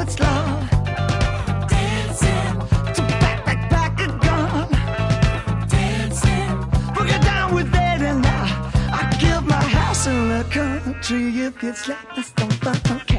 what's love. Dancing to back again. Dancing, boogie down with it and I give my house in the country if it's like this. Don't